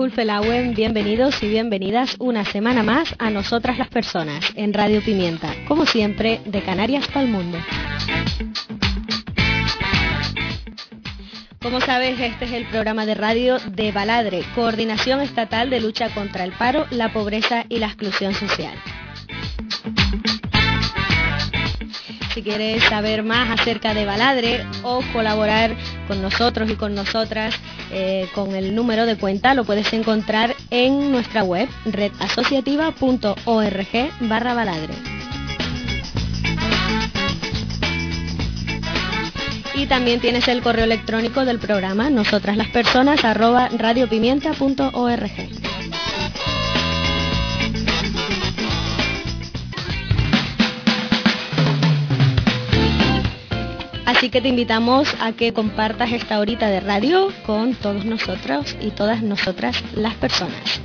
Zulfelauen, bienvenidos y bienvenidas una semana más a Nosotras las Personas, en Radio Pimienta, como siempre, de Canarias para el mundo. Como sabes, este es el programa de radio de Baladre, Coordinación Estatal de Lucha contra el Paro, la Pobreza y la Exclusión Social. Si quieres saber más acerca de Baladre o colaborar con nosotros y con nosotras con el número de cuenta, lo puedes encontrar en nuestra web redasociativa.org/Baladre. Y también tienes el correo electrónico del programa, nosotraslaspersonas@radiopimienta.org. Así que te invitamos a que compartas esta horita de radio con todos nosotros y todas nosotras las personas.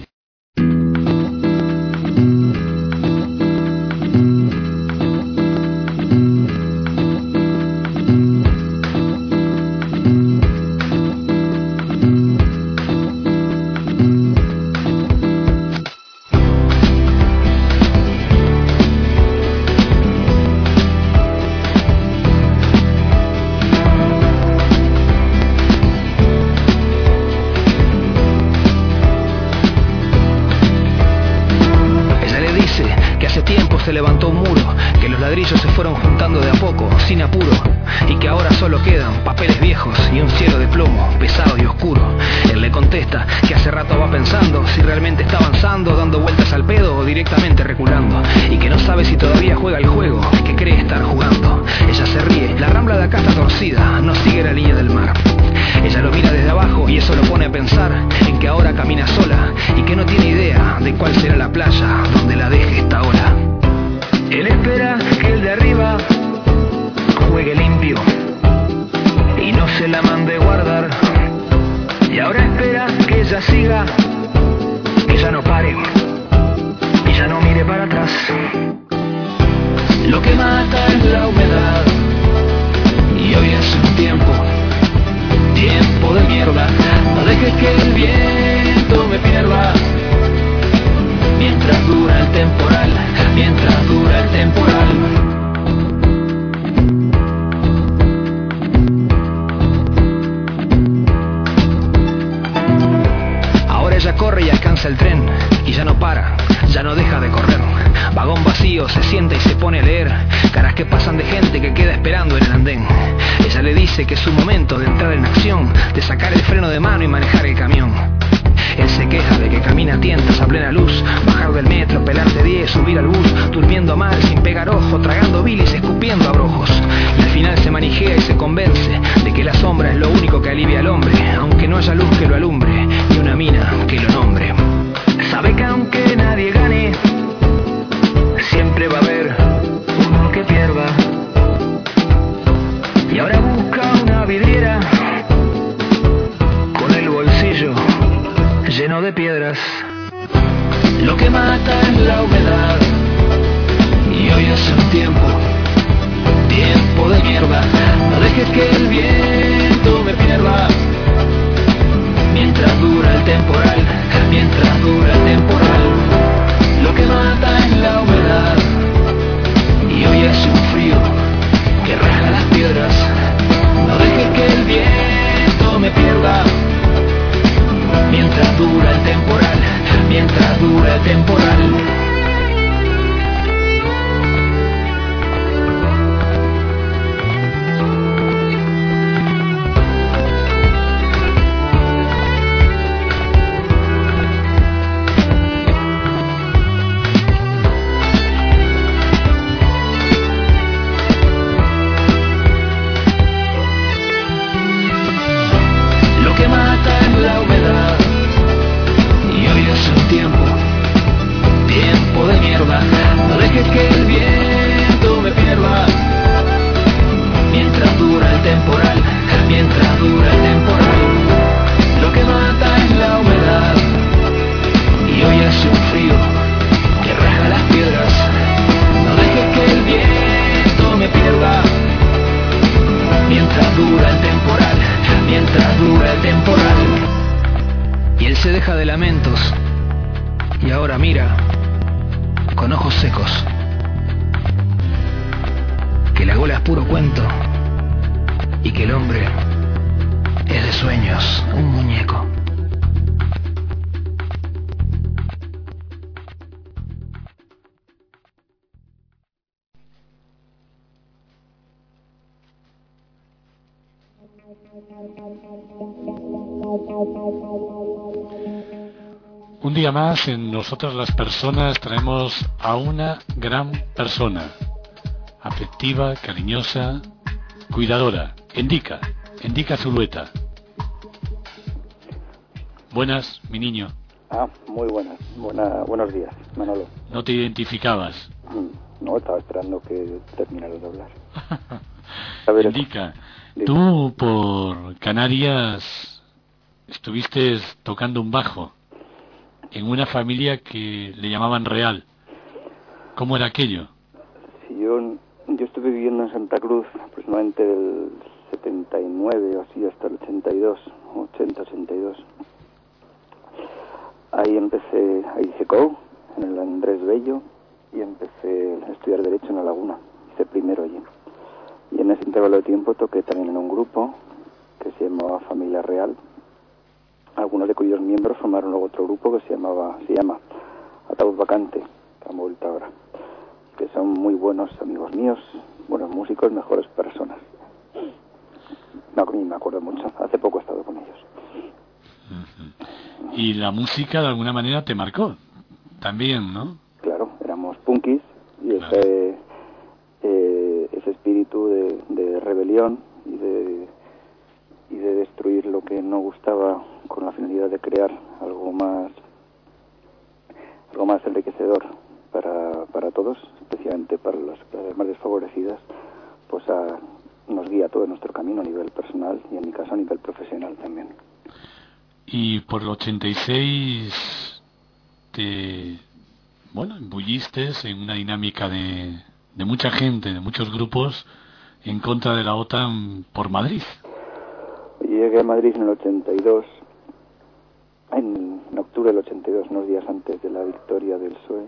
Se levantó un muro, que los ladrillos se fueron juntando de a poco, sin apuro, y que ahora solo quedan papeles viejos y un cielo de plomo, pesado y oscuro. Él le contesta que hace rato va pensando si realmente está avanzando, dando vueltas al pedo o directamente reculando, y que no sabe si todavía juega el juego que cree estar jugando. Ella se ríe, la rambla de acá está torcida, no sigue la línea del mar. Ella lo mira desde abajo y eso lo pone a pensar en que ahora camina sola y que no tiene idea de cuál será la playa donde la deje esta ola. Él espera que el de arriba juegue limpio y no se la mande guardar. Y ahora espera que ella siga, que ella no pare y ya no mire para atrás. Lo que mata es la humedad y hoy es un tiempo de mierda. No dejes que el viento me pierda. Mientras dura el temporal, mientras dura el temporal. Ahora ella corre y alcanza el tren, y ya no para, ya no deja de correr. Vagón vacío, se sienta y se pone a leer caras que pasan de gente que queda esperando en el andén. Ella le dice que es su momento de entrar en acción, de sacar el freno de mano y manejar el camión. Él se queja de que camina a tientas a plena luz, bajar del metro, pelar de 10, subir al bus, durmiendo mal, sin pegar ojo, tragando bilis, escupiendo abrojos. Y al final se manijea y se convence de que la sombra es lo único que alivia al hombre, aunque no haya luz que lo alumbre, ni una mina que lo nombre. Sabe que aunque nadie gane, siempre va a haber uno que pierda. Y ahora busca una vidriera con el bolsillo lleno de piedras. Lo que mata es la humedad y hoy es un tiempo de mierda. No dejes que el viento me pierda. Mientras dura el temporal, mientras dura el temporal. Lo que queja de lamentos y ahora mira con ojos secos. Que la gola es puro cuento y que el hombre es de sueños, un muñeco. Un día más en Nosotras las Personas traemos a una gran persona, afectiva, cariñosa, cuidadora, Endica Zulueta. Buenas, mi niño. Muy buenas. Buenos días, Manolo. ¿No te identificabas? No, estaba esperando que terminaras de hablar. Endica, tú por Canarias estuviste tocando un bajo en una familia que le llamaban Real. ¿Cómo era aquello? Sí, yo estuve viviendo en Santa Cruz aproximadamente del 79 o así hasta el 82. Ahí hice COU en el Andrés Bello y empecé a estudiar Derecho en La Laguna. Hice primero allí. Y en ese intervalo de tiempo toqué también en un grupo que se llamaba Familia Real, algunos de cuyos miembros formaron luego otro grupo que se llama Ataúd Vacante, que han vuelto ahora, que son muy buenos amigos míos, buenos músicos, mejores personas. No, me acuerdo mucho, hace poco he estado con ellos. Y la música de alguna manera te marcó también, ¿no? Claro, éramos punkis y claro. Ese espíritu de rebelión y de destruir lo que no gustaba con la finalidad de crear algo más enriquecedor para todos, especialmente para las clases más desfavorecidas, pues nos guía todo nuestro camino a nivel personal y en mi caso a nivel profesional también. Y por el 86 te embulliste en una dinámica de mucha gente, de muchos grupos en contra de la OTAN por Madrid. Llegué a Madrid en el 82, en octubre del 82, unos días antes de la victoria del PSOE,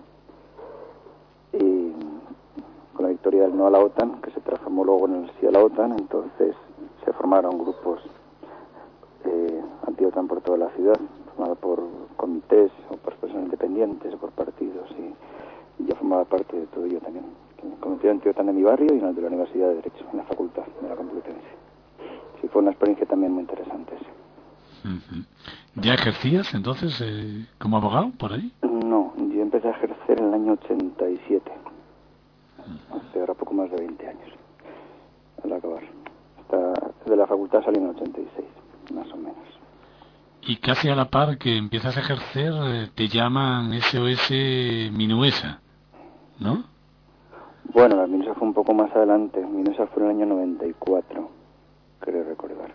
y con la victoria del no a la OTAN, que se transformó luego en el sí a la OTAN. Entonces se formaron grupos anti-OTAN por toda la ciudad, formados por comités o por personas independientes o por partidos, y yo formaba parte de todo ello también. El comité anti-OTAN de mi barrio y en el de la Universidad de Derecho, en la Facultad de la Complutense. Sí, fue una experiencia también muy interesante. Sí. ¿Ya ejercías entonces como abogado por ahí? No, yo empecé a ejercer en el año 87, hace ahora poco más de 20 años, al acabar. De la facultad salí en el 86, más o menos. Y casi a la par que empiezas a ejercer, te llaman SOS Minuesa, ¿no? Bueno, la Minuesa fue un poco más adelante. Minuesa fue en el año 94, creo recordar.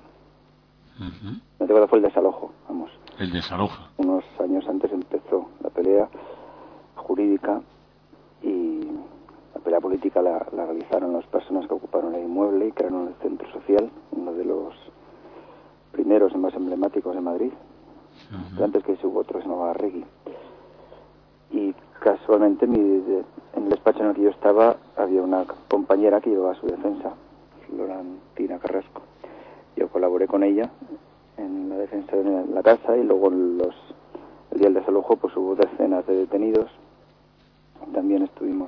94 fue el desalojo, vamos. El desalojo. Unos años antes empezó la pelea jurídica y la pelea política la realizaron las personas que ocuparon el inmueble y crearon el centro social, uno de los primeros y más emblemáticos de Madrid. Antes que hubo otro que se llamaba Arregui. Y casualmente en el despacho en el que yo estaba había una compañera que llevaba su defensa, Florentina Carrasco. Yo colaboré con ella en la defensa de la casa y luego el día del desalojo pues hubo decenas de detenidos. También estuvimos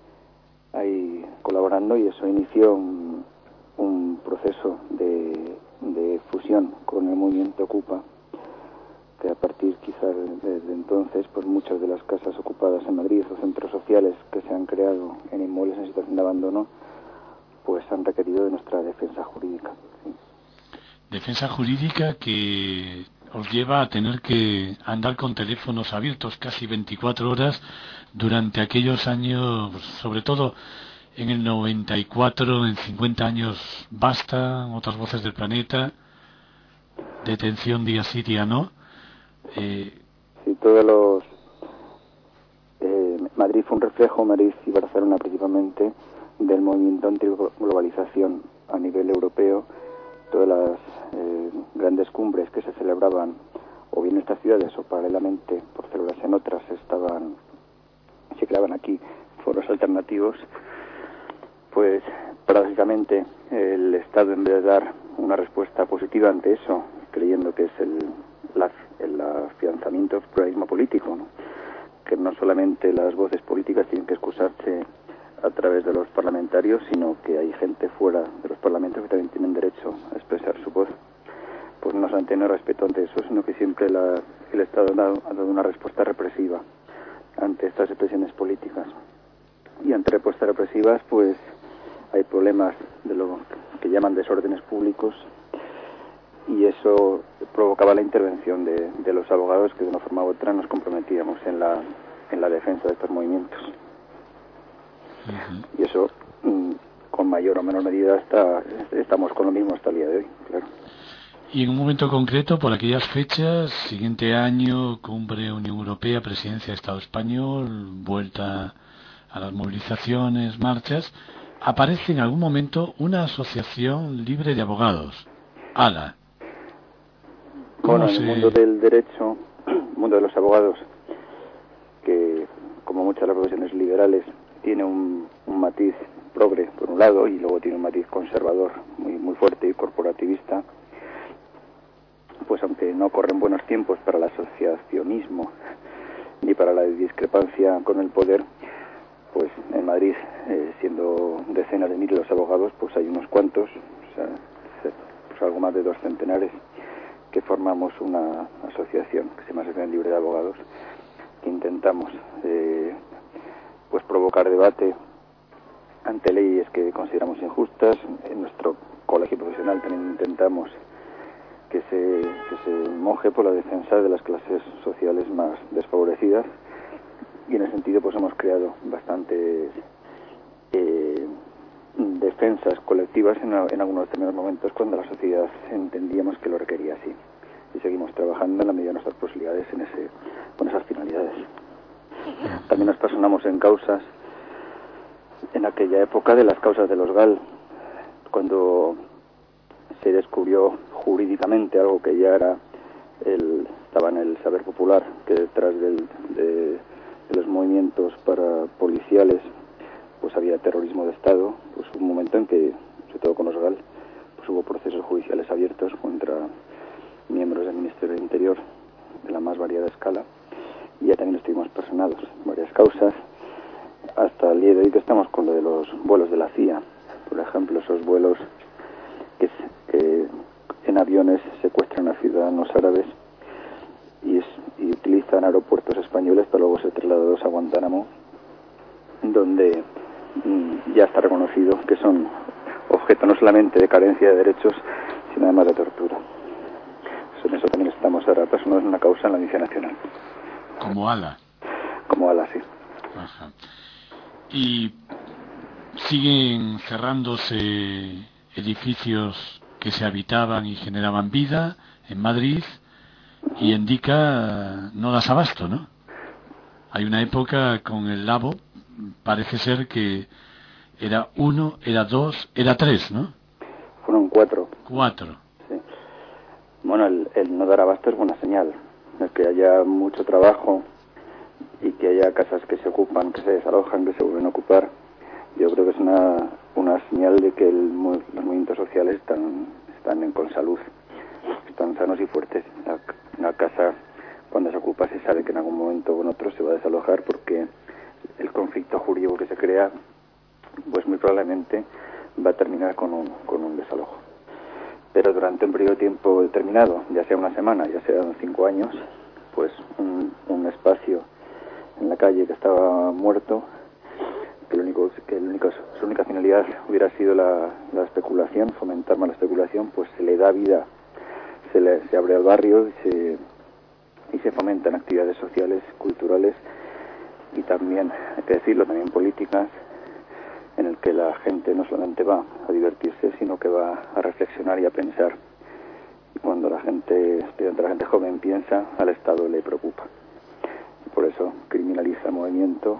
ahí colaborando y eso inició un proceso de fusión con el movimiento Ocupa, que a partir quizás desde entonces pues muchas de las casas ocupadas en Madrid o centros sociales que se han creado en inmuebles en situación de abandono pues han requerido de nuestra defensa jurídica. ¿Sí? Defensa jurídica que os lleva a tener que andar con teléfonos abiertos casi 24 horas durante aquellos años, sobre todo en el 94, en 50 años Basta, Otras Voces del Planeta, Detención día sí, día no. Sí, Madrid fue un reflejo, Madrid y Barcelona principalmente, del movimiento antiglobalización a nivel europeo. Todas las grandes cumbres que se celebraban o bien en estas ciudades o paralelamente por células en otras se creaban aquí foros alternativos, pues paradójicamente el Estado, en vez de dar una respuesta positiva ante eso, creyendo que es el afianzamiento del pluralismo político, ¿no?, que no solamente las voces políticas tienen que excusarse a través de los parlamentarios, sino que hay gente fuera de los parlamentos que también tienen derecho a expresar su voz, pues no se han tenido respeto ante eso, sino que siempre el Estado ha dado una respuesta represiva ante estas expresiones políticas. Y ante respuestas represivas, pues hay problemas de lo que llaman desórdenes públicos, y eso provocaba la intervención de los abogados, que de una forma u otra nos comprometíamos en la defensa de estos movimientos. Uh-huh. Y eso, con mayor o menor medida, estamos con lo mismo hasta el día de hoy, claro. Y en un momento concreto, por aquellas fechas, siguiente año, cumbre Unión Europea, presidencia de Estado español, vuelta a las movilizaciones, marchas, aparece en algún momento una asociación libre de abogados, ALA. Bueno, en el mundo del derecho, el mundo de los abogados, que como muchas de las profesiones liberales, tiene un matiz progre por un lado y luego tiene un matiz conservador muy fuerte y corporativista, pues aunque no corren buenos tiempos para el asociacionismo ni para la discrepancia con el poder, pues en Madrid, siendo decenas de miles los abogados, pues hay unos cuantos, o sea, pues algo más de 2 centenares, que formamos una asociación que se llama Asociación Libre de Abogados, que intentamos pues provocar debate ante leyes que consideramos injustas. En nuestro colegio profesional también intentamos que se moje por la defensa de las clases sociales más desfavorecidas, y en ese sentido pues hemos creado bastantes defensas colectivas en algunos determinados momentos cuando la sociedad entendíamos que lo requería así, y seguimos trabajando en la medida de nuestras posibilidades con esas finalidades. También nos personamos en causas en aquella época de las causas de los GAL, cuando se descubrió jurídicamente algo que ya estaba en el saber popular, que detrás de los movimientos policiales pues había terrorismo de Estado. Pues hubo un momento en que, sobre todo con los GAL, pues hubo procesos judiciales abiertos contra miembros del Ministerio del Interior de la más variada escala, y ya también estuvimos personados en varias causas, hasta el día de hoy que estamos con lo de los vuelos de la CIA, por ejemplo, esos vuelos que en aviones secuestran a ciudadanos árabes y utilizan aeropuertos españoles para luego ser trasladados a Guantánamo, donde ya está reconocido que son objeto no solamente de carencia de derechos, sino además de tortura. En eso también estamos ahora personados en una causa en la Audiencia Nacional. Como ALA. Como ALA, sí. Ajá. Y siguen cerrándose edificios que se habitaban y generaban vida en Madrid, y en Dica no das abasto, ¿no? Hay una época con el Labo, parece ser que era 1, era 2, era 3, ¿no? Fueron 4. 4. Sí. Bueno, el no dar abasto es buena señal. El que haya mucho trabajo y que haya casas que se ocupan, que se desalojan, que se vuelven a ocupar, yo creo que es una señal de que los movimientos sociales están con salud, están sanos y fuertes. Una casa, cuando se ocupa, se sabe que en algún momento o en otro se va a desalojar, porque el conflicto jurídico que se crea, pues muy probablemente va a terminar con un desalojo. Pero durante un periodo de tiempo determinado, ya sea una semana, ya sea 5 años, pues un espacio en la calle que estaba muerto, su única finalidad hubiera sido la especulación, fomentar más la especulación, pues se le da vida, se abre al barrio y se fomentan actividades sociales, culturales y también, hay que decirlo, también políticas, en el que la gente no solamente va a divertirse, sino que va a reflexionar y a pensar. Y cuando la gente joven piensa, al Estado le preocupa. Por eso criminaliza el movimiento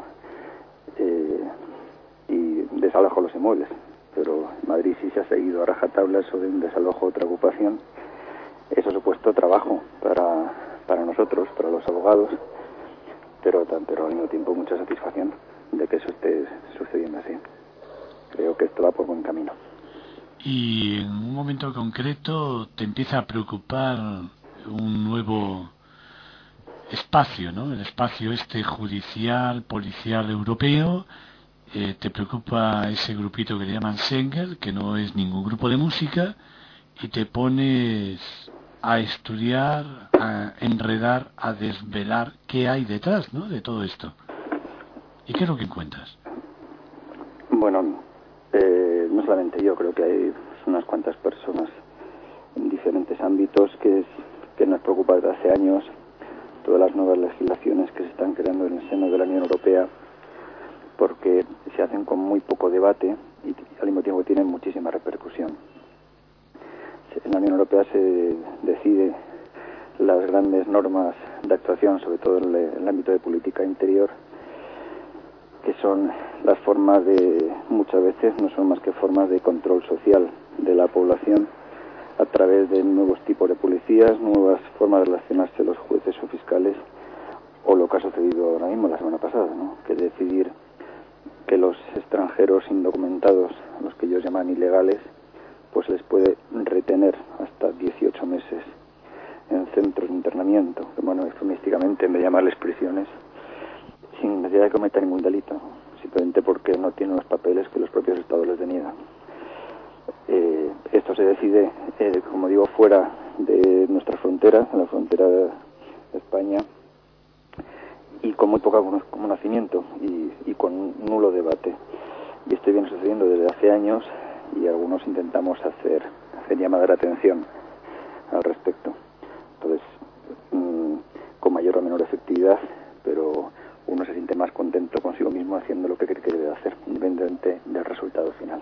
y desaloja los inmuebles. Pero en Madrid sí se ha seguido a rajatabla eso de un desalojo, otra ocupación. Eso ha supuesto trabajo para nosotros, para los abogados, pero al mismo tiempo mucha satisfacción de que eso esté sucediendo así. Creo que esto va por buen camino. Y en un momento concreto te empieza a preocupar un nuevo espacio, ¿no? El espacio judicial, policial europeo. Te preocupa ese grupito que le llaman Schengen, que no es ningún grupo de música, y te pones a estudiar, a enredar, a desvelar qué hay detrás, ¿no?, de todo esto. ¿Y qué es lo que encuentras? Bueno, no solamente yo, creo que hay unas cuantas personas en diferentes ámbitos que nos preocupa desde hace años todas las nuevas legislaciones que se están creando en el seno de la Unión Europea, porque se hacen con muy poco debate y al mismo tiempo tienen muchísima repercusión. En la Unión Europea se decide las grandes normas de actuación, sobre todo en el ámbito de política interior, que son las formas muchas veces no son más que formas de control social de la población a través de nuevos tipos de policías, nuevas formas de relacionarse los jueces o fiscales, o lo que ha sucedido ahora mismo, la semana pasada, ¿no?, que decidir que los extranjeros indocumentados, los que ellos llaman ilegales, pues les puede retener hasta 18 meses en centros de internamiento, que bueno, eufemísticamente en vez de llamarles prisiones, sin necesidad de cometer ningún delito, simplemente porque no tienen los papeles que los propios estados les deniegan. Esto se decide, como digo, fuera de nuestra frontera, en la frontera de España, y con muy poco conocimiento y con nulo debate. Y esto viene sucediendo desde hace años y algunos intentamos hacer llamada de atención al respecto. Entonces, con mayor o menor efectividad, pero uno se siente más contento consigo mismo haciendo lo que cree que debe hacer, independientemente del resultado final.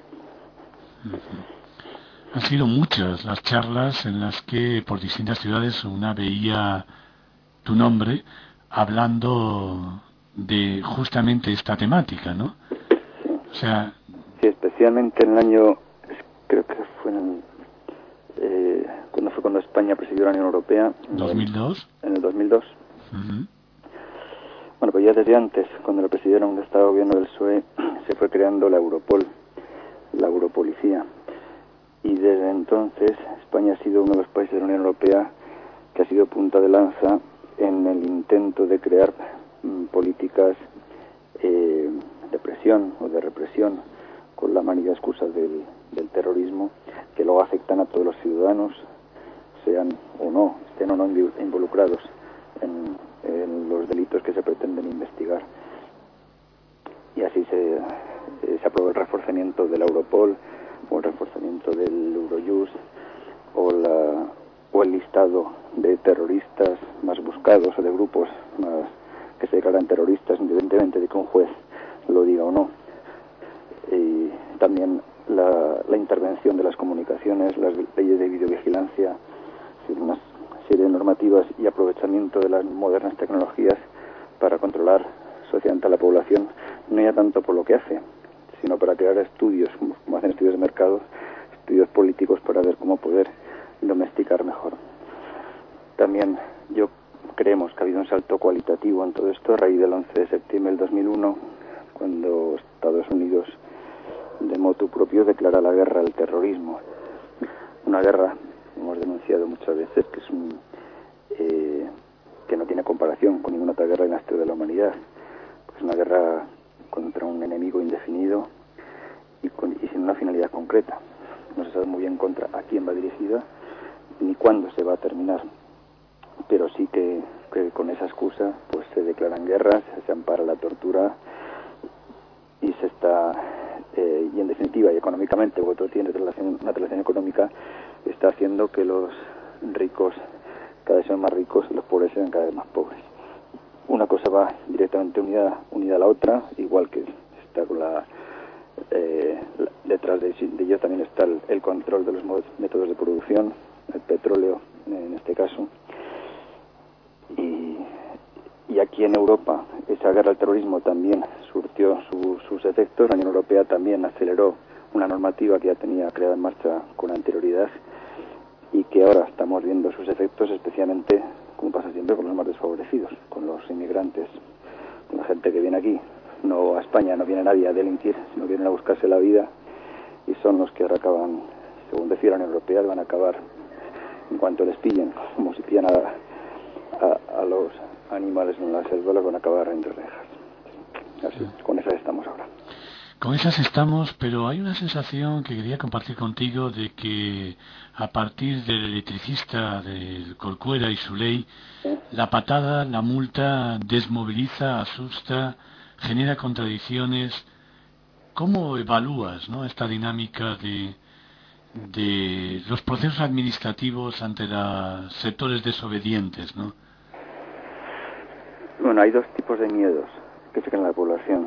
Han sido muchas las charlas en las que por distintas ciudades una veía tu nombre hablando de justamente esta temática, ¿no? Sí. O sea, sí, especialmente en el año, creo que fue cuando España presidió la Unión Europea. ¿2002? En el 2002. Uh-huh. Bueno, pues ya desde antes, cuando lo presidieron el Estado de Gobierno del PSOE, se fue creando la Europol, la Europolicía. Y desde entonces España ha sido uno de los países de la Unión Europea que ha sido punta de lanza en el intento de crear políticas de presión o de represión con la manida excusa del terrorismo, que luego afectan a todos los ciudadanos, estén o no involucrados en los delitos que se pretenden investigar. Y así se aprobó el reforzamiento de la Europol, o el reforzamiento del Eurojust, o el listado de terroristas más buscados o de grupos más que se declaran terroristas, independientemente de que un juez lo diga o no. Y también la intervención de las comunicaciones, las leyes de videovigilancia, una serie de normativas y aprovechamiento de las modernas tecnologías para controlar socialmente a la población, no ya tanto por lo que hace, sino para crear estudios, como hacen estudios de mercado, estudios políticos para ver cómo poder domesticar mejor. También creemos que ha habido un salto cualitativo en todo esto a raíz del 11 de septiembre del 2001, cuando Estados Unidos, de motu propio, declara la guerra al terrorismo. Una guerra, hemos denunciado muchas veces, que es que no tiene comparación con ninguna otra guerra en la historia de la humanidad. Es una guerra contra un enemigo indefinido y sin una finalidad concreta. No se sabe muy bien contra a quién va dirigida ni cuándo se va a terminar, pero sí que con esa excusa pues se declaran guerras, se ampara la tortura y y en definitiva y económicamente, porque todo tiene una relación económica, está haciendo que los ricos cada vez sean más ricos y los pobres sean cada vez más pobres. Una cosa va directamente unida a la otra, igual que está con detrás de ello también está el control de los métodos de producción, el petróleo en este caso. Y aquí en Europa esa guerra al terrorismo también surtió sus efectos. La Unión Europea también aceleró una normativa que ya tenía creada en marcha con anterioridad y que ahora estamos viendo sus efectos, especialmente como pasa siempre, con los más desfavorecidos, con los inmigrantes, con la gente que viene aquí. No a España, no viene nadie a delinquir, sino vienen a buscarse la vida, y son los que ahora acaban, según decía la Unión Europea, van a acabar en cuanto les pillen, como si pillan a los animales en la selva, los van a acabar entre rejas. Así, con esas estamos ahora. Con esas estamos, pero hay una sensación que quería compartir contigo de que a partir del electricista del Corcuera y su ley, la patada, la multa desmoviliza, asusta, genera contradicciones. ¿Cómo evalúas, ¿no?, esta dinámica de los procesos administrativos ante los sectores desobedientes, ¿no? Bueno, hay dos tipos de miedos que se crean en la población.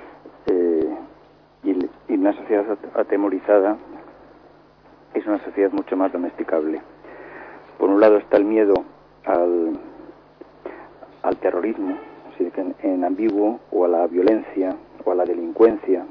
Y una sociedad atemorizada es una sociedad mucho más domesticable. Por un lado está el miedo al terrorismo, así que en ambiguo, o a la violencia, o a la delincuencia.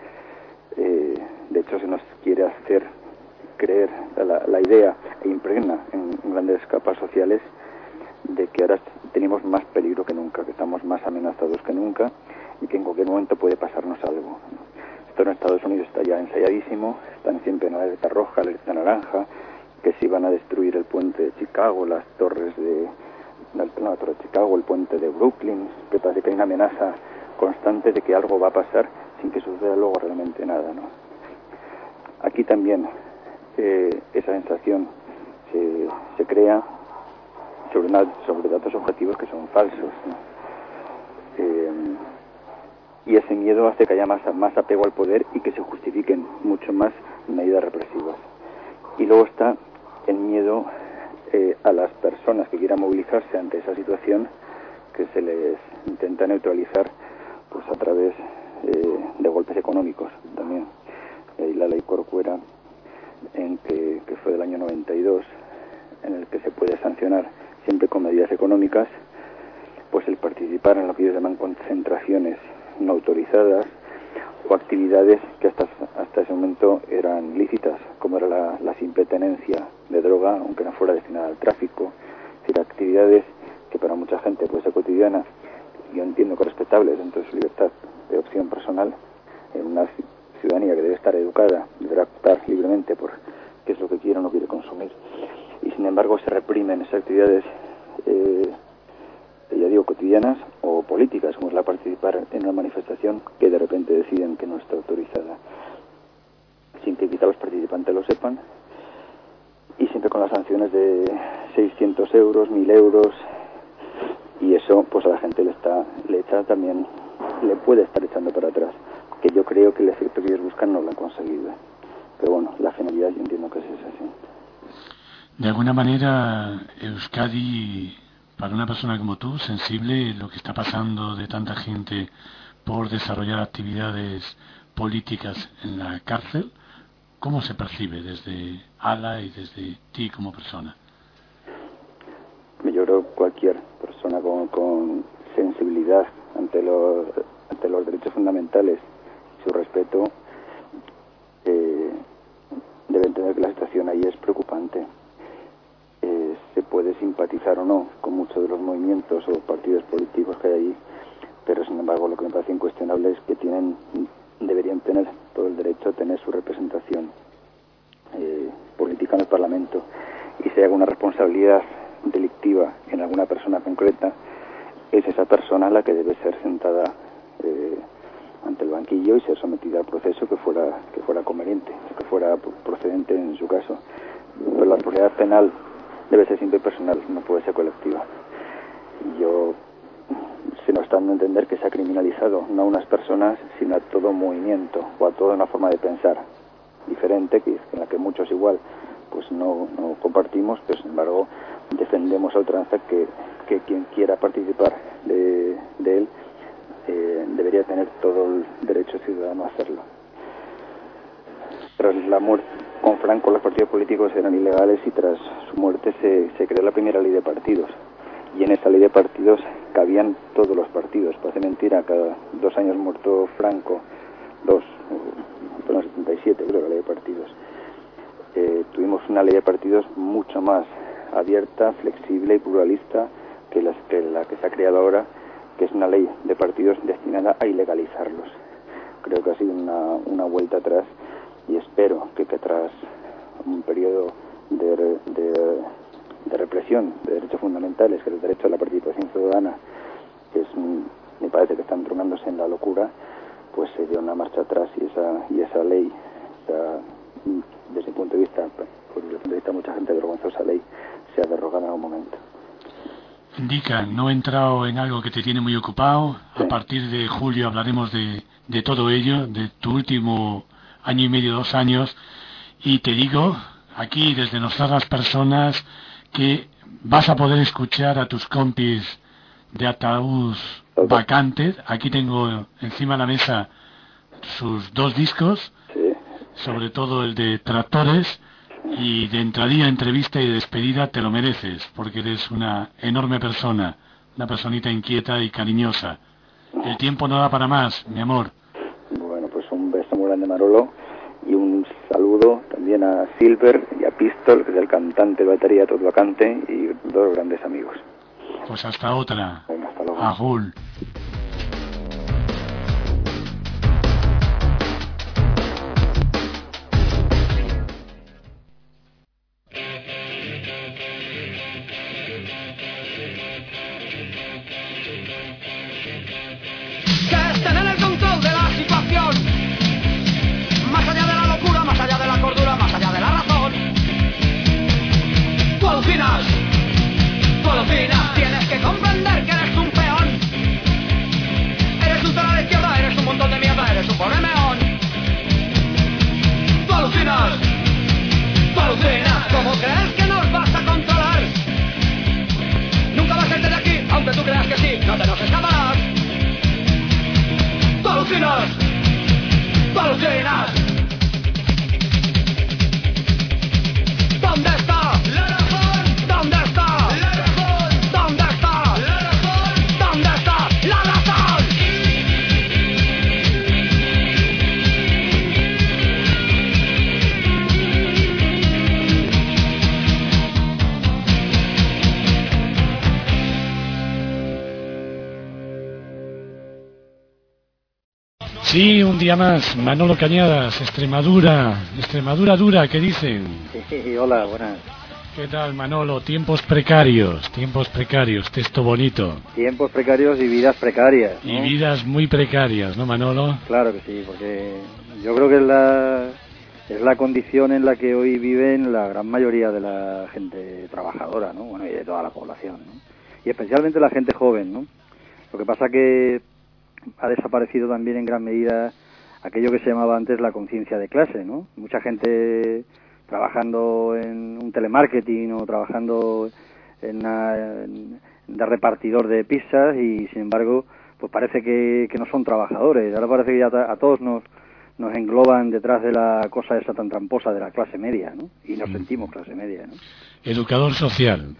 De hecho, se nos quiere hacer creer la idea, e impregna en grandes capas sociales, de que ahora tenemos más peligro que nunca, que estamos más amenazados que nunca, y que en cualquier momento puede pasarnos algo. Esto en Estados Unidos está ya ensayadísimo, están siempre en la alerta roja, la alerta naranja, que si van a destruir el puente de Chicago, las torres de la torre de Chicago, el puente de Brooklyn, que parece que hay una amenaza constante de que algo va a pasar sin que suceda luego realmente nada, ¿no? Aquí también esa sensación se crea sobre datos objetivos que son falsos, ¿no? Y ese miedo hace que haya más apego al poder y que se justifiquen mucho más medidas represivas. Y luego está el miedo a las personas que quieran movilizarse ante esa situación, que se les intenta neutralizar pues a través de golpes económicos también. Y la ley Corcuera, que fue del año 92, en el que se puede sancionar siempre con medidas económicas, pues el participar en lo que ellos llaman concentraciones no autorizadas o actividades que hasta ese momento eran lícitas, como era la simple tenencia de droga, aunque no fuera destinada al tráfico. Es decir, actividades que para mucha gente puede ser cotidiana, yo entiendo que respetables dentro de su libertad de opción personal, en una ciudadanía que debe estar educada, deberá optar libremente por qué es lo que quiere o no quiere consumir. Y sin embargo se reprimen esas actividades, ya digo, cotidianas o políticas, como es la participar en una manifestación que de repente deciden que no está autorizada, sin que quizá los participantes lo sepan, y siempre con las sanciones de 600 euros, 1000 euros, y eso pues a la gente le echa también, le puede estar echando para atrás, que yo creo que el efecto que ellos buscan no lo han conseguido. Pero bueno, la finalidad yo entiendo que es así. De alguna manera, Euskadi, para una persona como tú, sensible lo que está pasando de tanta gente por desarrollar actividades políticas en la cárcel, ¿cómo se percibe desde ALA y desde ti como persona? Yo creo que cualquier persona con sensibilidad ante los derechos fundamentales y su respeto debe entender que la situación ahí es preocupante. Se puede simpatizar o no con muchos de los movimientos o partidos políticos que hay allí, pero sin embargo lo que me parece incuestionable es que deberían tener todo el derecho a tener su representación política en el Parlamento, y si hay alguna responsabilidad delictiva en alguna persona concreta, es esa persona la que debe ser sentada ante el banquillo y ser sometida al proceso que fuera conveniente, que fuera procedente en su caso. Pero la responsabilidad penal debe ser siempre personal, no puede ser colectiva. Se nos está dando a entender que se ha criminalizado no a unas personas, sino a todo un movimiento o a toda una forma de pensar diferente, en la que muchos igual pues no compartimos, pero sin embargo defendemos a ultranza que quien quiera participar de él debería tener todo el derecho ciudadano a hacerlo. Tras la muerte con Franco, los partidos políticos eran ilegales, y tras su muerte se creó la primera ley de partidos, y en esa ley de partidos cabían todos los partidos. Parece mentira, cada 2 años muerto Franco, fueron 77 creo la ley de partidos. Tuvimos una ley de partidos mucho más abierta, flexible y pluralista que la que se ha creado ahora, que es una ley de partidos destinada a ilegalizarlos. Creo que ha sido una vuelta atrás, y espero que tras un periodo de represión de derechos fundamentales, que es el derecho a la participación ciudadana, me parece que están tronándose en la locura, pues se dio una marcha atrás y esa ley, desde mi punto de vista, por el punto de vista de mucha gente, vergonzosa ley, sea derogada en un momento. Indica, no he entrado en algo que te tiene muy ocupado. Sí. A partir de julio hablaremos de todo ello, de tu último año y medio, 2 años, y te digo aquí desde nuestras personas que vas a poder escuchar a tus compis de Ataúd Vacantes. Aquí tengo encima de la mesa sus 2 discos, Sí. sobre todo el de Tractores, y de entradilla, entrevista y de despedida te lo mereces, porque eres una enorme persona, una personita inquieta y cariñosa. El tiempo no da para más, mi amor. Bueno, pues un beso muy grande, Manolo, y un saludo también a Silver y a Pistol, que es el cantante de batería Todo Vacante, y 2 grandes amigos. Pues hasta otra. Venga, hasta luego. Ajul. Tienes que comprender que eres un peón. Eres un cero a la izquierda, eres un montón de mierda, eres un pobre meón. Tú alucinas, ¿cómo crees que nos vas a controlar? Nunca vas a irte de aquí, aunque tú creas que sí, no te nos escaparás. Tú alucinas. ¿Dónde está la razón? ¿Dónde está la razón? ¿Dónde está la razón? ¿Dónde está la razón? Sí, un día más, Manolo Cañadas, Extremadura dura, ¿qué dicen? Sí, hola, buenas. ¿Qué tal, Manolo? Tiempos precarios, texto bonito. Tiempos precarios y vidas precarias, ¿no? Y vidas muy precarias, ¿no, Manolo? Claro que sí, porque yo creo que es la condición en la que hoy viven la gran mayoría de la gente trabajadora, ¿no? Bueno, y de toda la población, ¿no? Y especialmente la gente joven, ¿no? Lo que pasa que ha desaparecido también en gran medida aquello que se llamaba antes la conciencia de clase, ¿no? Mucha gente trabajando en un telemarketing o trabajando de repartidor de pizzas y, sin embargo, pues parece que no son trabajadores. Ahora parece que ya a todos nos engloban detrás de la cosa esa tan tramposa de la clase media, ¿no? Y nos sentimos clase media, ¿no? Educador social.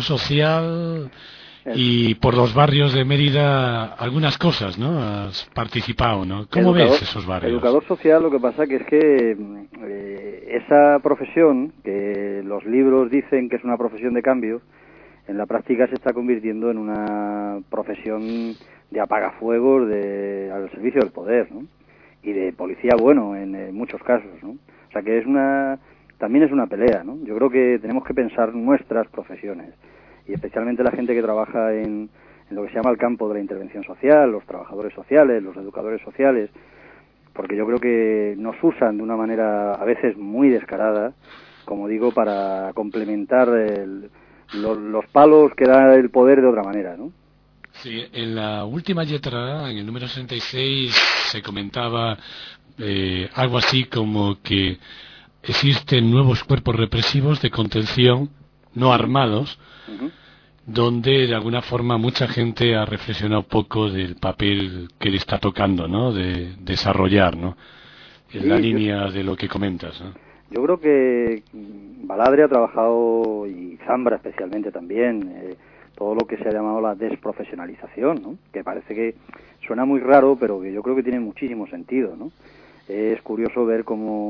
Y por los barrios de Mérida algunas cosas, ¿no? Has participado, ¿no? ¿Cómo ves esos barrios? Educador social, lo que pasa que es que esa profesión, que los libros dicen que es una profesión de cambio, en la práctica se está convirtiendo en una profesión de apagafuegos al servicio del poder, ¿no? Y de policía bueno en muchos casos, ¿no? O sea que también es una pelea, ¿no? Yo creo que tenemos que pensar nuestras profesiones, y especialmente la gente que trabaja en lo que se llama el campo de la intervención social, los trabajadores sociales, los educadores sociales, porque yo creo que nos usan de una manera a veces muy descarada, como digo, para complementar los palos que da el poder de otra manera, ¿no? Sí, en la última letra, en el número 66, se comentaba algo así como que existen nuevos cuerpos represivos de contención no armados, donde de alguna forma mucha gente ha reflexionado un poco del papel que le está tocando, ¿no? De desarrollar, ¿no? En la línea de lo que comentas, ¿no? Yo creo que Baladre ha trabajado, y Zambra especialmente también, todo lo que se ha llamado la desprofesionalización, ¿no? Que parece que suena muy raro, pero que yo creo que tiene muchísimo sentido, ¿no? Es curioso ver cómo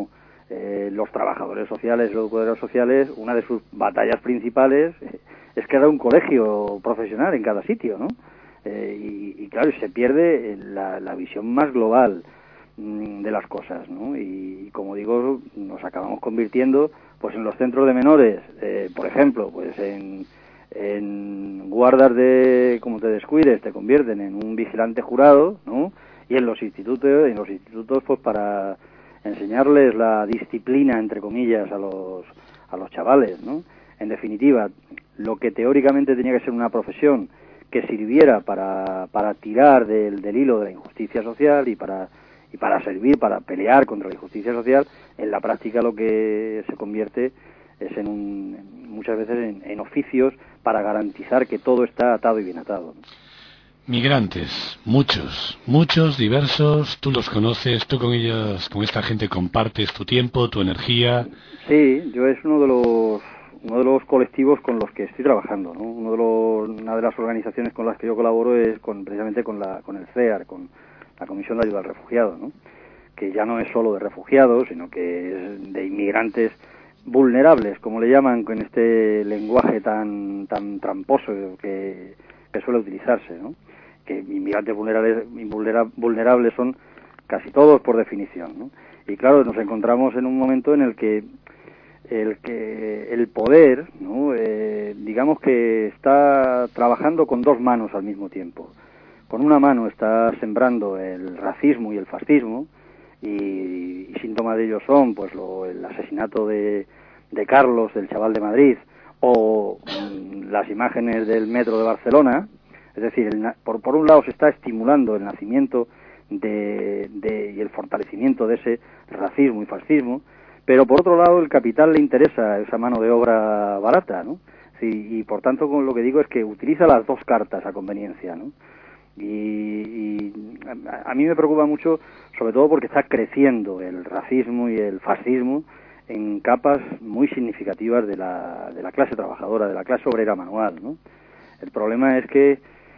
los trabajadores sociales, los educadores sociales, una de sus batallas principales es crear un colegio profesional en cada sitio, ¿no? Y claro, se pierde la visión más global de las cosas, ¿no? Y como digo, nos acabamos convirtiendo pues en los centros de menores, por ejemplo, pues en guardas de, como te descuides, te convierten en un vigilante jurado, ¿no? Y en los institutos pues para enseñarles la disciplina, entre comillas, a los chavales, ¿no? En definitiva, lo que teóricamente tenía que ser una profesión que sirviera para tirar del hilo de la injusticia social y para servir, para pelear contra la injusticia social, en la práctica lo que se convierte es muchas veces en oficios para garantizar que todo está atado y bien atado. Migrantes, muchos, diversos, tú los conoces, tú con ellos, con esta gente compartes tu tiempo, tu energía. Sí, yo es uno de los colectivos con los que estoy trabajando, ¿no? Una de las organizaciones con las que yo colaboro es precisamente con el CEAR, con la Comisión de Ayuda al Refugiado, ¿no? Que ya no es solo de refugiados, sino que es de inmigrantes vulnerables, como le llaman con este lenguaje tan tramposo que suele utilizarse, ¿no? Que inmigrantes vulnerables son casi todos por definición, ¿no? Y claro, nos encontramos en un momento en el que el poder, ¿no? Digamos que está trabajando con dos manos al mismo tiempo. Con una mano está sembrando el racismo y el fascismo, y síntomas de ello son pues el asesinato de Carlos, del chaval de Madrid, o las imágenes del metro de Barcelona. Es decir, por un lado se está estimulando el nacimiento y el fortalecimiento de ese racismo y fascismo, pero por otro lado el capital le interesa esa mano de obra barata, ¿no? Sí, y por tanto, con lo que digo es que utiliza las dos cartas a conveniencia, ¿no? Y a mí me preocupa mucho, sobre todo porque está creciendo el racismo y el fascismo en capas muy significativas de la clase trabajadora, de la clase obrera manual, ¿no? El problema es que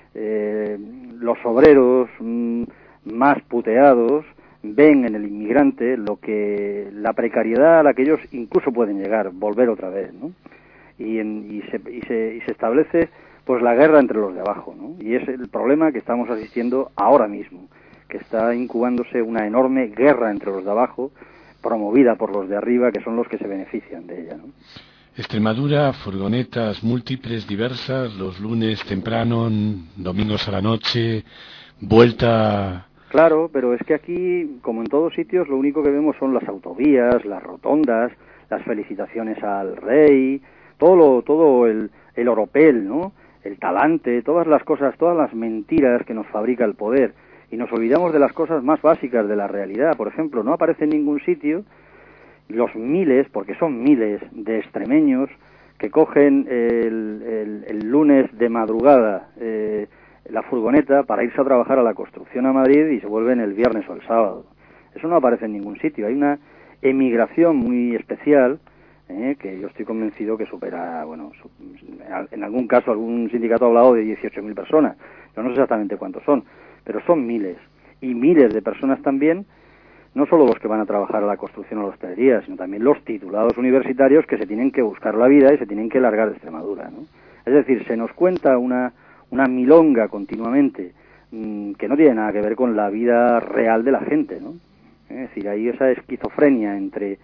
los obreros más puteados ven en el inmigrante la precariedad a la que ellos incluso pueden llegar, volver otra vez, ¿no? Y se establece pues la guerra entre los de abajo, ¿no? Y es el problema que estamos asistiendo ahora mismo, que está incubándose una enorme guerra entre los de abajo, promovida por los de arriba, que son los que se benefician de ella, ¿no? Extremadura, furgonetas múltiples, diversas, los lunes temprano, domingos a la noche, vuelta. Claro, pero es que aquí, como en todos sitios, lo único que vemos son las autovías, las rotondas, las felicitaciones al rey, todo el oropel, ¿no? El talante, todas las cosas, todas las mentiras que nos fabrica el poder, y nos olvidamos de las cosas más básicas de la realidad. Por ejemplo, no aparece en ningún sitio los miles, porque son miles de extremeños que cogen el lunes de madrugada la furgoneta para irse a trabajar a la construcción a Madrid y se vuelven el viernes o el sábado. Eso no aparece en ningún sitio. Hay una emigración muy especial que yo estoy convencido que supera, en algún caso algún sindicato ha hablado de 18.000 personas. Yo no sé exactamente cuántos son, pero son miles. Y miles de personas también, no solo los que van a trabajar a la construcción o a la hostelería, sino también los titulados universitarios que se tienen que buscar la vida y se tienen que largar de Extremadura, ¿no? Es decir, se nos cuenta una milonga continuamente que no tiene nada que ver con la vida real de la gente, ¿no? Es decir, hay esa esquizofrenia entre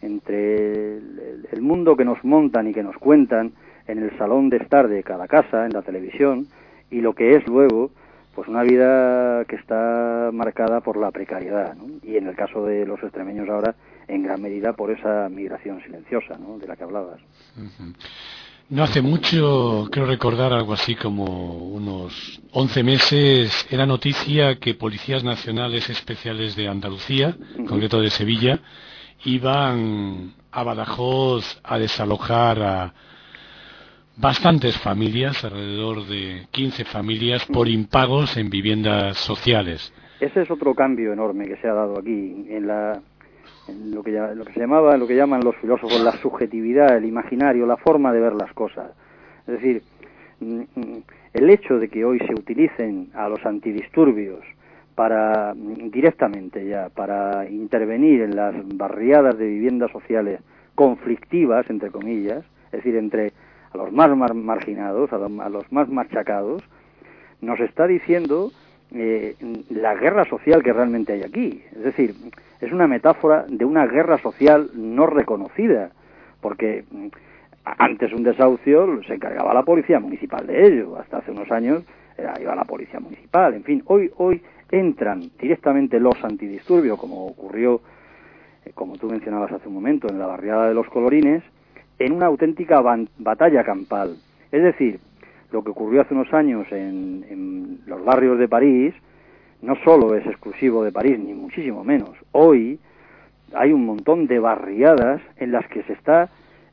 el mundo que nos montan y que nos cuentan en el salón de estar de cada casa, en la televisión, y lo que es luego pues una vida que está marcada por la precariedad, ¿no? Y en el caso de los extremeños ahora, en gran medida por esa migración silenciosa, ¿no?, de la que hablabas. Uh-huh. No hace mucho, creo recordar algo así como unos 11 meses, era noticia que policías nacionales especiales de Andalucía, en concreto de Sevilla, iban a Badajoz a desalojar a bastantes familias, alrededor de 15 familias, por impagos en viviendas sociales. Ese es otro cambio enorme que se ha dado aquí en lo que llaman los filósofos la subjetividad, el imaginario, la forma de ver las cosas. Es decir, el hecho de que hoy se utilicen a los antidisturbios para directamente ya, para intervenir en las barriadas de viviendas sociales conflictivas, entre comillas, es decir, entre a los más marginados, a los más machacados, nos está diciendo la guerra social que realmente hay aquí. Es decir, es una metáfora de una guerra social no reconocida, porque antes un desahucio se encargaba la policía municipal de ello, hasta hace unos años iba la policía municipal, en fin, hoy entran directamente los antidisturbios, como ocurrió, como tú mencionabas hace un momento, en la barriada de Los Colorines, en una auténtica batalla campal. Es decir, lo que ocurrió hace unos años en los barrios de París no solo es exclusivo de París, ni muchísimo menos. Hoy hay un montón de barriadas en las que se está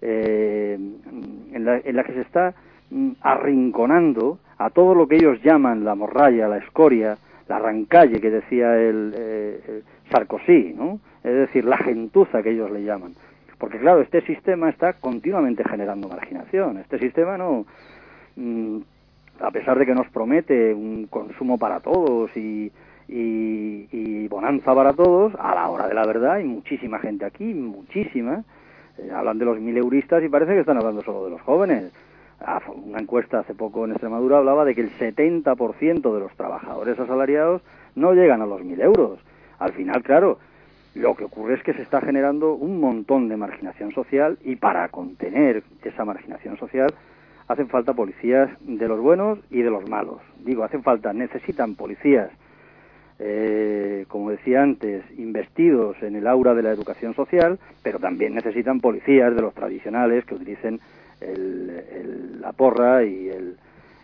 arrinconando a todo lo que ellos llaman la morralla, la escoria, la rancalle que decía el Sarkozy, ¿no? Es decir, la gentuza que ellos le llaman. Porque claro, este sistema está continuamente generando marginación. Este sistema no, a pesar de que nos promete un consumo para todos y bonanza para todos, a la hora de la verdad hay muchísima gente aquí, muchísima. Hablan de los 1000euristas y parece que están hablando solo de los jóvenes. Una encuesta hace poco en Extremadura hablaba de que el 70% de los trabajadores asalariados no llegan a los 1000 euros. Al final, claro, lo que ocurre es que se está generando un montón de marginación social, y para contener esa marginación social hacen falta policías de los buenos y de los malos. Digo, necesitan policías, como decía antes, investidos en el aura de la educación social, pero también necesitan policías de los tradicionales que utilicen la porra y el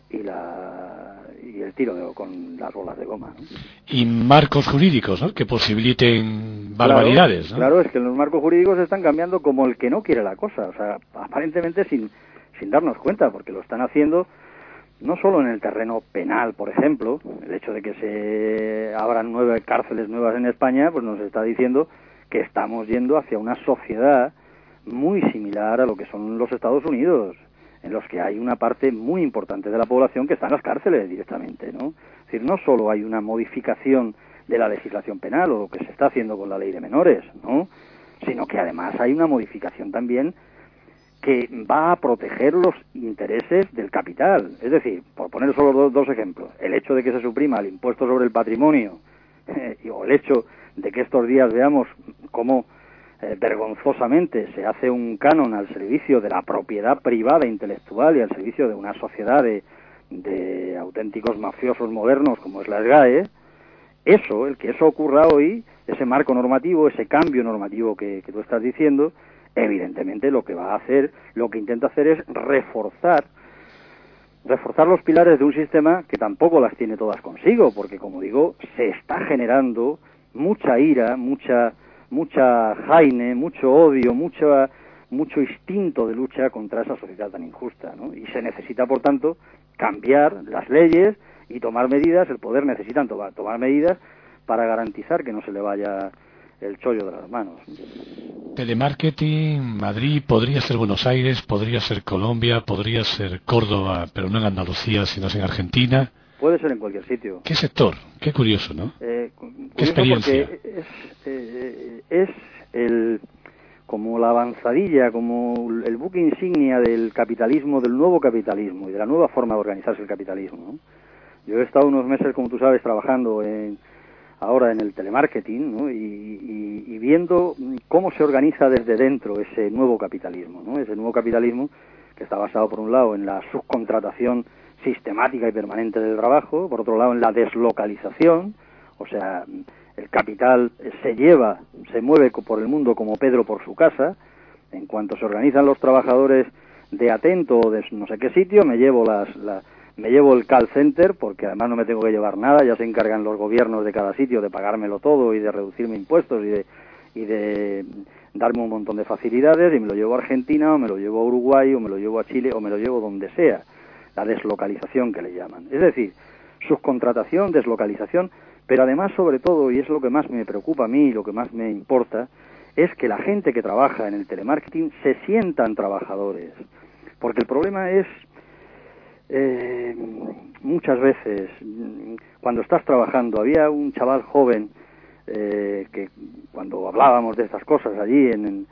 tiro con las bolas de goma, ¿no? Y marcos jurídicos, ¿no?, que posibiliten barbaridades, ¿no? Claro, es que los marcos jurídicos están cambiando como el que no quiere la cosa, o sea, aparentemente sin darnos cuenta, porque lo están haciendo no solo en el terreno penal, por ejemplo. El hecho de que se abran 9 cárceles nuevas en España, pues nos está diciendo que estamos yendo hacia una sociedad muy similar a lo que son los Estados Unidos, en los que hay una parte muy importante de la población que está en las cárceles directamente, ¿no? Es decir, no solo hay una modificación de la legislación penal o lo que se está haciendo con la ley de menores, ¿no?, sino que además hay una modificación también que va a proteger los intereses del capital. Es decir, por poner solo dos ejemplos, el hecho de que se suprima el impuesto sobre el patrimonio o el hecho de que estos días veamos cómo vergonzosamente se hace un canon al servicio de la propiedad privada intelectual y al servicio de una sociedad de auténticos mafiosos modernos como es la SGAE, el que eso ocurra hoy, ese marco normativo, ese cambio normativo que tú estás diciendo, evidentemente lo que intenta hacer es reforzar los pilares de un sistema que tampoco las tiene todas consigo, porque como digo, se está generando mucha ira, mucha jaime, mucho odio, mucho instinto de lucha contra esa sociedad tan injusta, ¿no? Y se necesita, por tanto, cambiar las leyes y tomar medidas. El poder necesita tomar medidas para garantizar que no se le vaya el chollo de las manos. Telemarketing, Madrid, podría ser Buenos Aires, podría ser Colombia, podría ser Córdoba, pero no en Andalucía, sino en Argentina. Puede ser en cualquier sitio. ¿Qué sector? Qué curioso, ¿no? ¿Qué experiencia? Es como la avanzadilla, como el buque insignia del capitalismo, del nuevo capitalismo y de la nueva forma de organizarse el capitalismo, ¿no? Yo he estado unos meses, como tú sabes, trabajando ahora en el telemarketing, ¿no? y viendo cómo se organiza desde dentro ese nuevo capitalismo, ¿no? Ese nuevo capitalismo que está basado, por un lado, en la subcontratación sistemática y permanente del trabajo, por otro lado en la deslocalización, o sea, el capital se mueve por el mundo como Pedro por su casa. En cuanto se organizan los trabajadores de Atento o de no sé qué sitio, me llevo el call center, porque además no me tengo que llevar nada, ya se encargan los gobiernos de cada sitio de pagármelo todo y de reducirme impuestos y de darme un montón de facilidades, y me lo llevo a Argentina o me lo llevo a Uruguay o me lo llevo a Chile o me lo llevo donde sea. La deslocalización que le llaman. Es decir, subcontratación, deslocalización, pero además, sobre todo, y es lo que más me preocupa a mí y lo que más me importa, es que la gente que trabaja en el telemarketing se sientan trabajadores. Porque el problema es muchas veces, cuando estás trabajando, había un chaval joven que cuando hablábamos de estas cosas allí en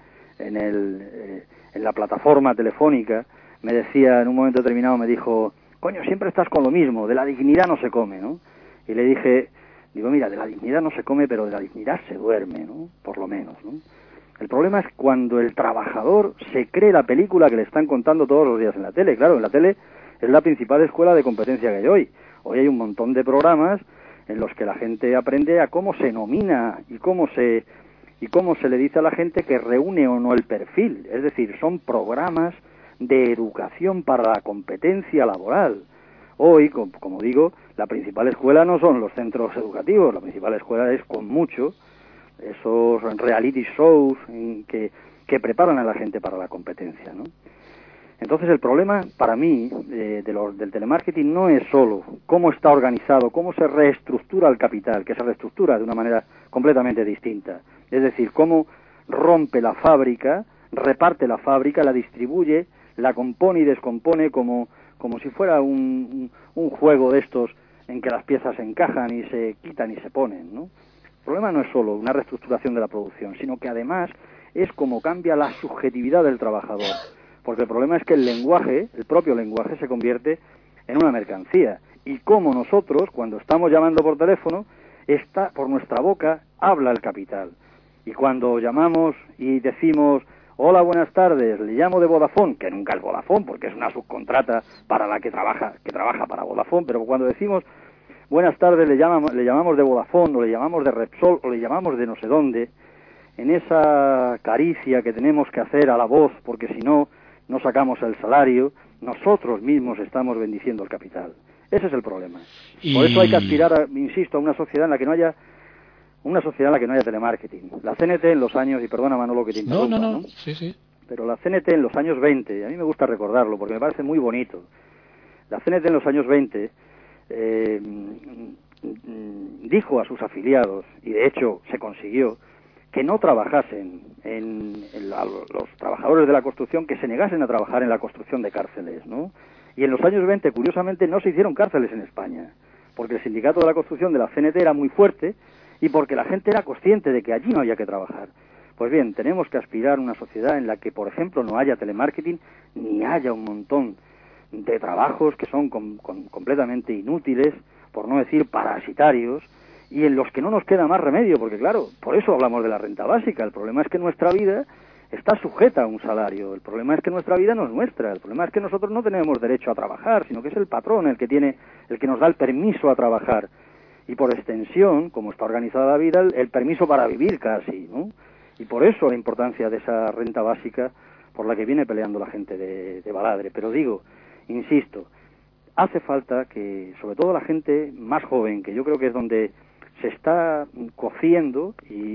la plataforma telefónica, me decía, en un momento determinado me dijo, coño, siempre estás con lo mismo, de la dignidad no se come, ¿no? Y le dije, digo, mira, de la dignidad no se come, pero de la dignidad se duerme, ¿no? Por lo menos, ¿no? El problema es cuando el trabajador se cree la película que le están contando todos los días en la tele. Claro, en la tele es la principal escuela de competencia que hay hoy. Hoy hay un montón de programas en los que la gente aprende a cómo se nomina y cómo se le dice a la gente que reúne o no el perfil. Es decir, son programas de educación para la competencia laboral. Hoy, como digo, la principal escuela no son los centros educativos, la principal escuela es, con mucho, esos reality shows que preparan a la gente para la competencia, ¿no? Entonces el problema para mí del telemarketing no es solo cómo está organizado, cómo se reestructura el capital, que se reestructura de una manera completamente distinta. Es decir, cómo rompe la fábrica, reparte la fábrica, la distribuye, la compone y descompone como si fuera un juego de estos en que las piezas se encajan y se quitan y se ponen, ¿no? El problema no es solo una reestructuración de la producción, sino que además es como cambia la subjetividad del trabajador. Porque el problema es que el lenguaje, el propio lenguaje, se convierte en una mercancía. Y como nosotros, cuando estamos llamando por teléfono, por nuestra boca habla el capital. Y cuando llamamos y decimos, hola, buenas tardes, le llamo de Vodafone, que nunca es Vodafone, porque es una subcontrata para la que trabaja para Vodafone, pero cuando decimos, buenas tardes, le llamamos de Vodafone, o le llamamos de Repsol, o le llamamos de no sé dónde, en esa caricia que tenemos que hacer a la voz, porque si no sacamos el salario, nosotros mismos estamos bendiciendo el capital. Ese es el problema. Por eso hay que aspirar, insisto, a una sociedad en la que no haya telemarketing. La CNT en los años, y perdona Manolo que te interrumpa, No. Sí. Pero la CNT en los años 20, a mí me gusta recordarlo porque me parece muy bonito. La CNT en los años 20 dijo a sus afiliados, y de hecho se consiguió, que no trabajasen los trabajadores de la construcción, que se negasen a trabajar en la construcción de cárceles, ¿no? Y en los años 20, curiosamente, no se hicieron cárceles en España, porque el sindicato de la construcción de la CNT era muy fuerte y porque la gente era consciente de que allí no había que trabajar. Pues bien, tenemos que aspirar a una sociedad en la que, por ejemplo, no haya telemarketing, ni haya un montón de trabajos que son completamente inútiles, por no decir parasitarios, y en los que no nos queda más remedio, porque claro, por eso hablamos de la renta básica. El problema es que nuestra vida está sujeta a un salario, el problema es que nuestra vida no es nuestra, el problema es que nosotros no tenemos derecho a trabajar, sino que es el patrón el que nos da el permiso a trabajar, y por extensión, como está organizada la vida, el permiso para vivir casi, ¿no? Y por eso la importancia de esa renta básica por la que viene peleando la gente de Baladre. Pero digo, insisto, hace falta que, sobre todo la gente más joven, que yo creo que es donde se está cociendo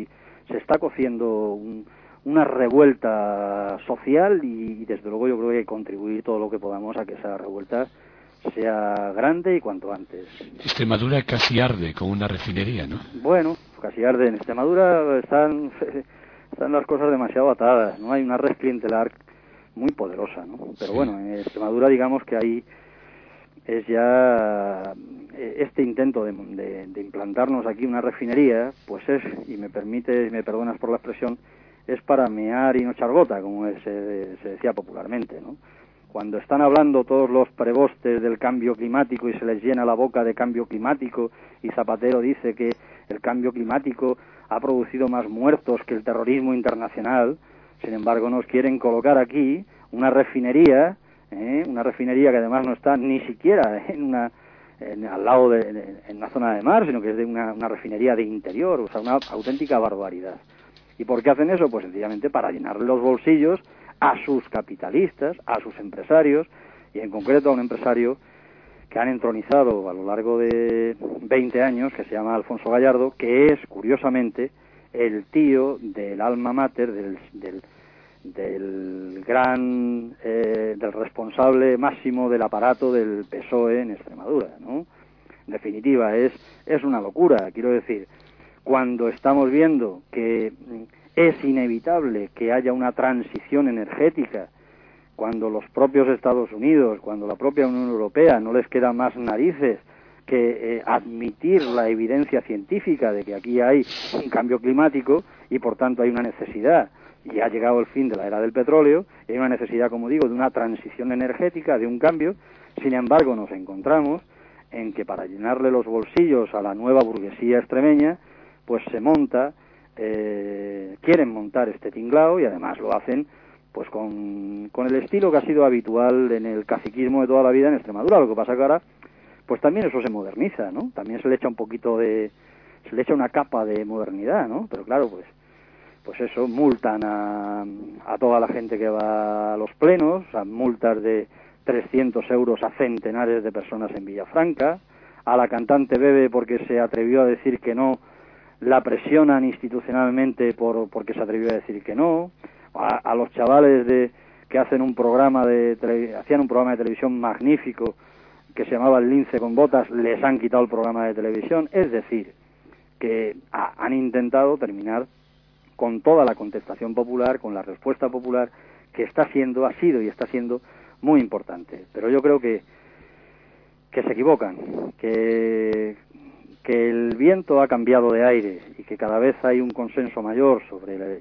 una revuelta social, y desde luego yo creo que hay que contribuir todo lo que podamos a que esa revuelta sea grande y cuanto antes. Extremadura casi arde con una refinería, ¿no? Bueno, casi arde. En Extremadura están las cosas demasiado atadas, ¿no? Hay una red clientelar muy poderosa, ¿no? Pero sí. Bueno, en Extremadura digamos que ahí es ya este intento de implantarnos aquí una refinería, pues es, y me perdonas por la expresión, es para mear y no echar gota, como se decía popularmente, ¿no? Cuando están hablando todos los prebostes del cambio climático y se les llena la boca de cambio climático, y Zapatero dice que el cambio climático ha producido más muertos que el terrorismo internacional, sin embargo nos quieren colocar aquí una refinería que además no está ni siquiera al lado en una zona de mar, sino que es de una refinería de interior, o sea, una auténtica barbaridad. ¿Y por qué hacen eso? Pues sencillamente para llenar los bolsillos a sus capitalistas, a sus empresarios, y en concreto a un empresario que han entronizado a lo largo de 20 años, que se llama Alfonso Gallardo, que es, curiosamente, el tío del alma mater del responsable máximo del aparato del PSOE en Extremadura, ¿no? En definitiva, es una locura. Quiero decir, cuando estamos viendo que es inevitable que haya una transición energética cuando los propios Estados Unidos, cuando la propia Unión Europea no les queda más narices que admitir la evidencia científica de que aquí hay un cambio climático y por tanto hay una necesidad, y ha llegado el fin de la era del petróleo, y hay una necesidad, como digo, de una transición energética, de un cambio. Sin embargo, nos encontramos en que para llenarle los bolsillos a la nueva burguesía extremeña, pues se monta, quieren montar este tinglao, y además lo hacen pues con el estilo que ha sido habitual en el caciquismo de toda la vida en Extremadura. Lo que pasa que ahora pues también eso se moderniza, ¿no? También se le echa un poquito se le echa una capa de modernidad, ¿no? Pero claro, pues eso, multan a toda la gente que va a los plenos, a multas de 300 euros a centenares de personas en Villafranca, a la cantante Bebe porque se atrevió a decir que no, la presionan institucionalmente porque se atrevió a decir que no, a los chavales que hacen hacían un programa de televisión magnífico que se llamaba El Lince con Botas, les han quitado el programa de televisión. Es decir, que han intentado terminar con toda la contestación popular, con la respuesta popular, que ha sido y está siendo muy importante. Pero yo creo que se equivocan, que el viento ha cambiado de aire y que cada vez hay un consenso mayor sobre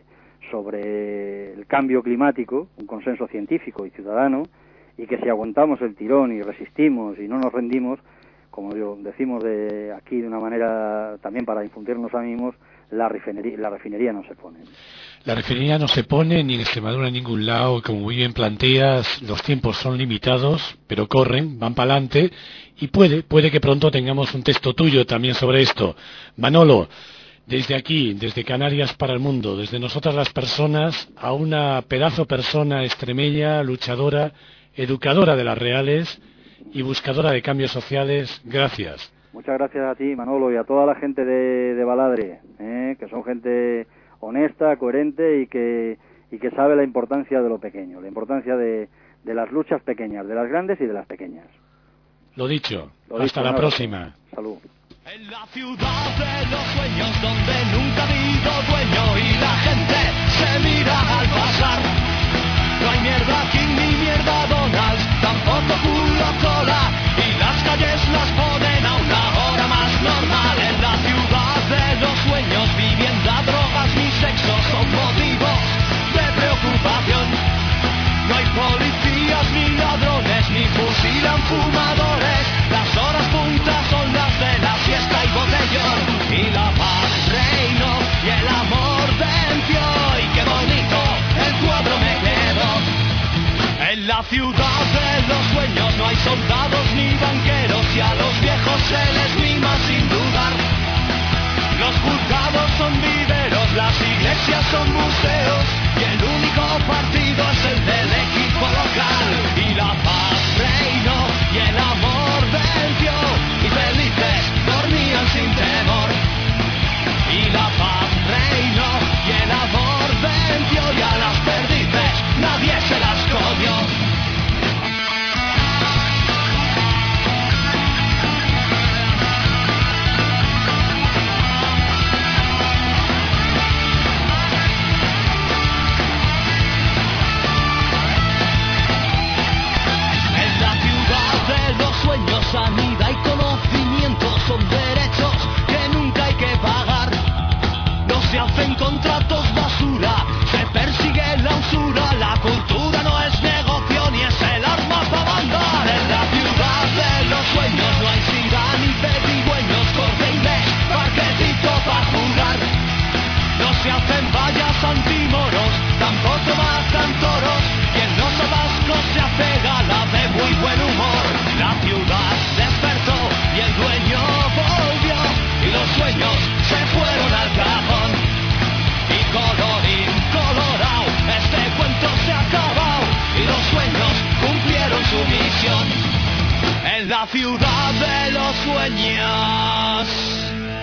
el cambio climático, un consenso científico y ciudadano, y que si aguantamos el tirón y resistimos y no nos rendimos, como decimos aquí de una manera también para infundirnos ánimos, la refinería no se pone. La refinería no se pone ni en Extremadura en ningún lado. Como muy bien planteas, los tiempos son limitados, pero corren, van para adelante, y puede que pronto tengamos un texto tuyo también sobre esto. Manolo, desde aquí, desde Canarias para el mundo, desde nosotras las personas, a una pedazo persona extremeña, luchadora, educadora de las reales y buscadora de cambios sociales, gracias. Muchas gracias a ti, Manolo, y a toda la gente de Baladre, que son gente honesta, coherente y que sabe la importancia de lo pequeño, la importancia de las luchas pequeñas, de las grandes y de las pequeñas. Lo dicho, hasta la próxima. Salud. En la ciudad de los sueños donde nunca ha habido dueño y la gente se mira al pasar. No hay mierda King ni mierda Donald, tampoco culo cola, y las calles las ponen a una hora más normal. En la ciudad de los sueños, vivienda, drogas ni sexo son motivos de preocupación. No hay policías ni ladrones, ni fusilan fumadores, las horas puntas son las de la siesta y botellón. Y la paz reinó y el amor venció, y qué bonito el cuadro me quedó. En la ciudad de los sueños no hay soldados ni banqueros, y a los viejos se les mima sin dudar. Los juzgados son viveros, las iglesias son museos, y el único partido es el del equipo local. Y la paz reinó y el amor venció, y felices dormían sin temor. Y la paz reinó y el amor venció, y a las perdices nadie se las comió. Sanidad y conocimiento son derechos que nunca hay que pagar. No se hacen contratos basura, se persigue la usura. La cultura no es negocio ni es el arma para mandar. En la ciudad de los sueños no hay sida ni pedigüeños, corte inglés, parquecito para jugar. No se hacen vallas antimoros, tampoco matan toros, y en los atascos se hace gala de muy buen humor. La ciudad despertó y el dueño volvió, y los sueños se fueron al cajón. Y colorín colorado, este cuento se ha acabado, y los sueños cumplieron su misión. En la ciudad de los sueños.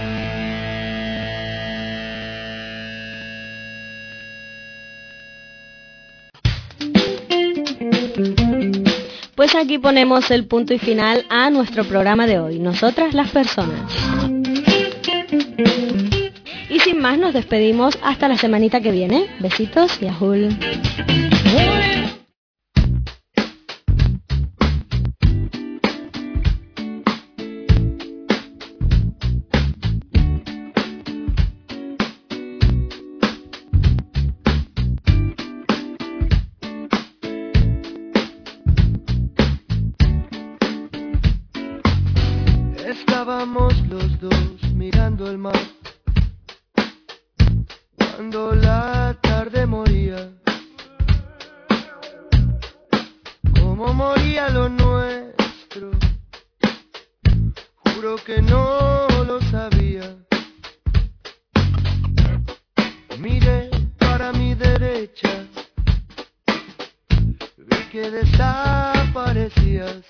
Pues aquí ponemos el punto y final a nuestro programa de hoy, Nosotras las Personas. Y sin más nos despedimos hasta la semanita que viene. Besitos y ajul. mirando el mar. Cuando la tarde moría, como moría lo nuestro, juro que no lo sabía. Miré para mi derecha, vi que desaparecías.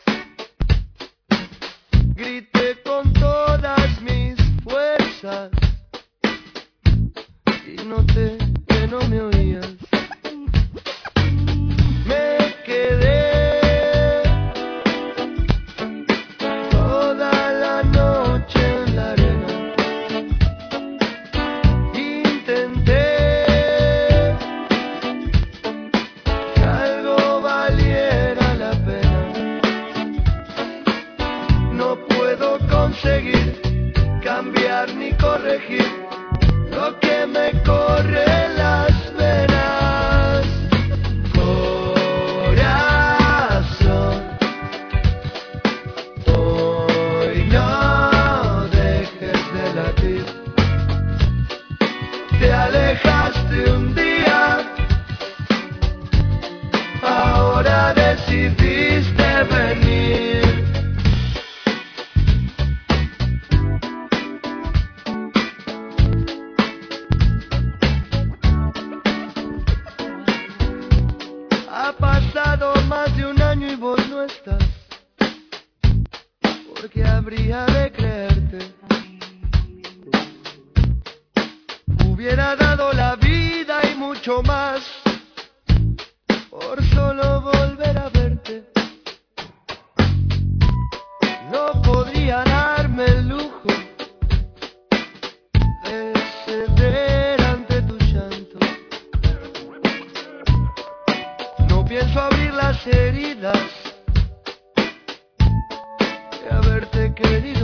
Grité con todas mis fuerzas y noté que no me oías. Me quedé toda la noche en la arena. Intenté que algo valiera la pena. No puedo conseguir cambiar ni corregir lo que me corre en las venas. Corazón, hoy no dejes de latir. Te alejaste un día, ahora decidiste venir. Ha pasado más de un año y vos no estás. ¿Por qué habría de creerte? Hubiera dado la vida y mucho más por solo volver a verte. No podría darme el lujo de ceder ante tu llanto. No pienso abrir las heridas de haberte querido.